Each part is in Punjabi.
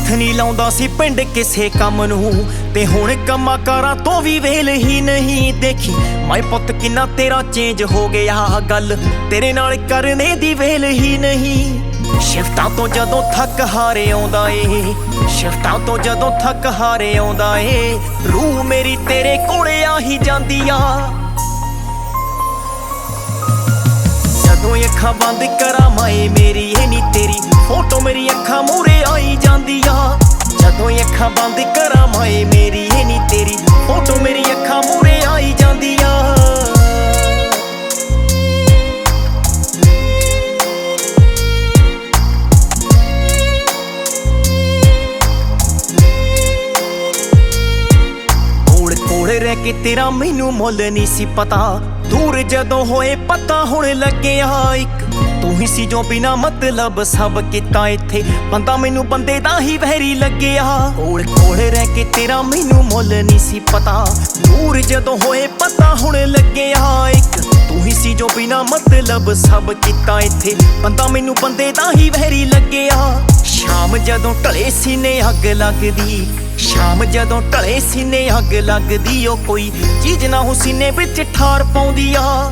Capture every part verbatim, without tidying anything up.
ਹੱਥ ਨਹੀਂ ਲਾਉਂਦਾ ਸੀ ਪਿੰਡ ਕਿਸੇ ਕੰਮ ਨੂੰ, ਤੇ ਹੁਣ ਕੰਮਾਂ ਕਾਰਾਂ ਤੋਂ ਵੀ ਵੇਲ ਹੀ ਨਹੀਂ। ਦੇਖੀ ਮੈਂ ਪੁੱਤ ਕਿੰਨਾ ਤੇਰਾ ਚੇਂਜ ਹੋ ਗਿਆ, ਗੱਲ ਤੇਰੇ ਨਾਲ ਕਰਨੇ ਦੀ ਵੇਲ ਹੀ ਨਹੀਂ। ਸ਼ਿਫਟਾਂ ਤੋਂ ਜਦੋਂ ਥੱਕ ਹਾਰੇ ਆਉਂਦਾ ਏ, ਸ਼ਿਫਟਾਂ ਤੋਂ ਜਦੋਂ ਥੱਕ ਹਾਰੇ ਆਉਂਦਾ ਏ, ਰੂਹ ਮੇਰੀ ਤੇਰੇ ਕੋਲੇ ਆ ਹੀ ਜਾਂਦੀ ਆ। ਜਦੋਂ ਅੱਖਾਂ ਬੰਦ ਕਰਾਂ ਮਾਏ ਮੇਰੀ ਇਹ ਨੀ ਤੇਰੀ ਫੋਟੋ ਮੇਰੀ ਅੱਖਾਂ ਮੂਹਰੇ ਆਈ ਜਾਂਦੀ ਆ। ਜਦੋਂ ਅੱਖਾਂ ਬੰਦ ਕਰਾਂ ਮਾਏ ਮੇਰੀ ਇਹ ਨੀ ਤੇਰੀ ਫੋਟੋ ਮੇਰੀ ਅੱਖਾਂ ਮੂਹਰੇ ਆਈ ਜਾਂਦੀ ਆ। ਕੋਲ ਕੋਲ ਰਹਿ ਕੇ ਤੇਰਾ ਮੈਨੂੰ ਮੁੱਲ ਨਹੀਂ ਸੀ ਪਤਾ, ਦੂਰ ਜਦੋਂ ਹੋਏ ਪਤਾ ਹੁਣ ਲੱਗਿਆ ਇੱਕ ਤੂੰ ਹੀ ਸੀ ਜੋ ਬਿਨਾ ਮਤਲਬ ਸਭ ਕੀਤਾ ਇੱਥੇ, ਬੰਦਾ ਮੈਨੂੰ ਬੰਦੇ ਦਾ ਹੀ ਵਹਿਰੀ ਲੱਗਿਆ। ਕੋਲ ਕੋਲ ਰਹਿ ਕੇ ਤੇਰਾ ਮੈਨੂੰ ਮੁੱਲ ਨਹੀਂ ਸੀ ਪਤਾ, ਦੂਰ ਜਦੋਂ ਹੋਏ ਪਤਾ ਹੁਣ ਲੱਗਿਆ ਇੱਕ ਤੂੰ ਹੀ ਸੀ ਜੋ ਬਿਨਾ ਮਤਲਬ ਸਭ ਕੀਤਾ ਇੱਥੇ, ਬੰਦਾ ਮੈਨੂੰ ਬੰਦੇ ਦਾ ਹੀ ਵਹਿਰੀ ਲੱਗਿਆ। ਸ਼ਾਮ ਜਦੋਂ ਢਲੇ ਸੀਨੇ ਅੱਗ ਲੱਗਦੀ, ਸ਼ਾਮ ਜਦੋਂ ਢਲੇ ਸੀਨੇ ਅੱਗ ਲੱਗਦੀ, ਉਹ ਕੋਈ ਚੀਜ਼ ਨਾ ਹੋ ਸੀਨੇ ਵਿੱਚ ਠਾਰ ਪਾਉਂਦੀ ਆ।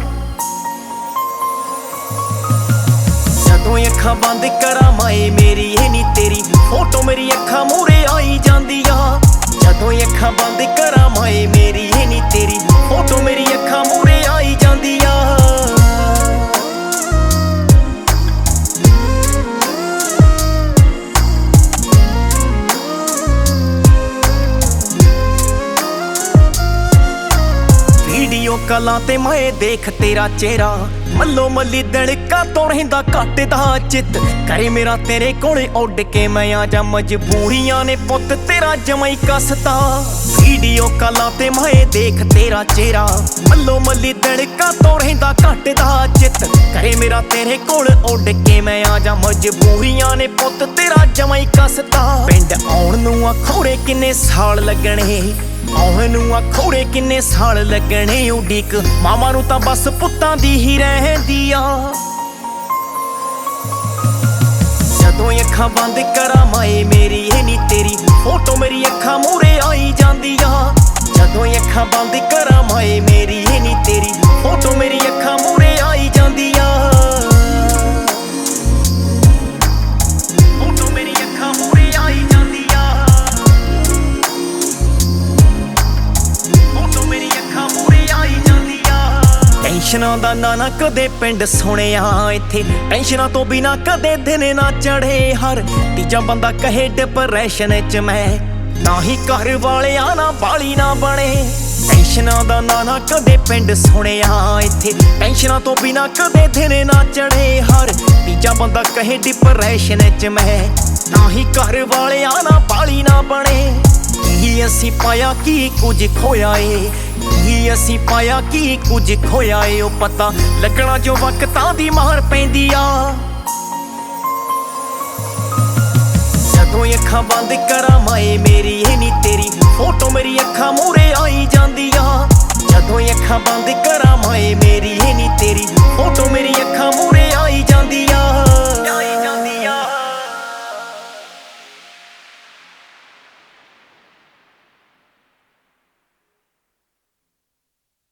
ਜਦੋਂ ਅੱਖਾਂ ਬੰਦ ਕਰਾਂ ਮਾਏ ਮੇਰੀ ਇਹ ਨੀ ਤੇਰੀ ਫੋਟੋ ਮੇਰੀ ਅੱਖਾਂ ਮੂਹਰੇ ਆਈ ਜਾਂਦੀ ਆ। ਜਦੋਂ ਅੱਖਾਂ ਬੰਦ ਕਰਾਂ ਮਾਏ ਮੇਰੀ ਇਹ ਨੀ ਤੇਰੀ ਫੋਟੋ ਮੇਰੀ ਅੱਖਾਂ ਮੂਹਰੇ ਆਈ ਜਾਂਦੀ ਆ। ਵੀਡੀਓ ਕਾਲਾਂ ਤੇ ਮੈਂ ਦੇਖ ਤੇਰਾ ਚਿਹਰਾ, ਮੱਲੋ ਮੱਲੀ ਦੜਕਾ ਤੋਂ ਰਹਿੰਦਾ ਘੱਟ ਦਾ ਚਿੱਤ, ਕਰੇ ਮੇਰਾ ਤੇਰੇ ਕੋਲੇ ਉੱਡ ਕੇ ਮੈਂ ਆ ਜਾ, ਮਜਬੂਰੀਆਂ ਨੇ ਪੁੱਤ ਤੇਰਾ ਜਮਾਂ ਹੀ ਕੱਸਤਾ। ਵੀਡੀਓ ਕਾਲਾਂ ਤੇ ਮੈਂ ਦੇਖ ਤੇਰਾ ਚਿਹਰਾ, ਮੱਲੋ ਮੱਲੀ ਦੜਕਾ ਤੋਂ ਰਹਿੰਦਾ ਘੱਟ ਦਾ ਚਿੱਤ, ਕਰੇ ਮੇਰਾ ਤੇਰੇ ਕੋਲ ਉੱਡ ਕੇ ਮੈਂ ਆ ਜਾ, ਮਜਬੂਰੀਆਂ ਨੇ ਪੁੱਤ ਤੇਰਾ ਜਮਾਂ ਹੀ ਕੱਸਤਾ। ਪਿੰਡ ਆਉਣ ਨੂੰ ਆਖੋਰੇ ਕਿੰਨੇ ਸਾਲ ਲੱਗਣੇ, ਆਉਣ ਨੂੰ ਆਖੋਰੇ ਕਿੰਨੇ ਸਾਲ ਲੱਗਣੇ, ਉਡੀਕ ਮਾਵਾਂ ਨੂੰ ਤਾਂ ਬਸ ਪੁੱਤਾਂ ਦੀ ਹੀ ਰਹਿੰਦੀ ਆ। ਜਦੋਂ ਅੱਖਾਂ ਬੰਦ ਕਰਾਂ ਮਾਏ ਮੇਰੀ ਇਹ ਨੀ ਤੇਰੀ ਫੋਟੋ ਮੇਰੀ ਅੱਖਾਂ ਮੂਹਰੇ ਆਈ ਜਾਂਦੀ ਆ। ਜਦੋਂ ਅੱਖਾਂ ਬੰਦ ਕਰਾਂ ਮਾਏ ਮੇਰੀ ਇਹ ਨੀ ਤੇਰੀ ਫੋਟੋ ਮੇਰੀ ਅੱਖਾਂ ਮੂਹਰੇ ਆਈ ਜਾਂਦੀ ਆ। ਫੋਟੋ ਮੇਰੀ ਅੱਖਾਂ ਮੂਹਰੇ ਆਈ ਜਾਂਦੀ ਆ, ਫੋਟੋ ਮੇਰੀ ਅੱਖਾਂ ਮੂਹਰੇ ਆਈ ਜਾਂਦੀ ਆ। ਟੈਨਸ਼ਨਾਂ ਦਾ ਨਾ ਨਾ ਕਦੇ ਪਿੰਡ ਸੁਣਿਆ ਇੱਥੇ, ਟੈਨਸ਼ਨਾਂ ਤੋਂ ਬਿਨਾ ਕਦੇ ਦਿਨ ਨਾ ਚੜੇ, ਹਰ ਤੀਜਾ ਬੰਦਾ ਕਹੇ ਡਿਪਰੈਸ਼ਨ ਚ ਮੈਂ, ਨਾ ਹੀ ਘਰ ਵਾਲਿਆਂ ਨਾ ਬਾਲੀ ਨਾ ਬਣੇ। ਟੈਨਸ਼ਨਾਂ ਦਾ ਨਾ ਨਾ ਕਦੇ ਪਿੰਡ ਸੁਣਿਆ ਇੱਥੇ, ਟੈਨਸ਼ਨਾਂ ਤੋਂ ਬਿਨਾ ਕਦੇ ਦਿਨ ਨਾ ਚੜੇ, ਹਰ ਤੀਜਾ ਬੰਦਾ ਕਹੇ ਡਿਪਰੈਸ਼ਨ ਚ ਮੈਂ, ਨਾ ਹੀ ਘਰ ਵਾਲਿਆਂ ਨਾ ਬਾਲੀ ਨਾ ਬਣੇ। ਕੀ ਅਸੀਂ ਪਾਇਆ ਕੀ ਕੁਝ ਖੋਇਆ ਏ, ਕੀ ਅਸੀਂ ਪਾਇਆ ਕੀ ਕੁਝ ਖੋਇਆ ਏ, ਉਹ ਪਤਾ ਲੱਗਣਾ ਜੋ ਵਕਤਾਂ ਦੀ ਮਾਰ ਪੈਂਦੀ ਆ। ਜਦੋਂ ਅੱਖਾਂ ਬੰਦ ਕਰਾਂ ਮਾਏ ਮੇਰੀ ਇਹ ਨੀ ਤੇਰੀ ਫੋਟੋ ਮੇਰੀ ਅੱਖਾਂ ਮੂਹਰੇ ਆਈ ਜਾਂਦੀ ਆ। ਜਦੋਂ ਅੱਖਾਂ ਬੰਦ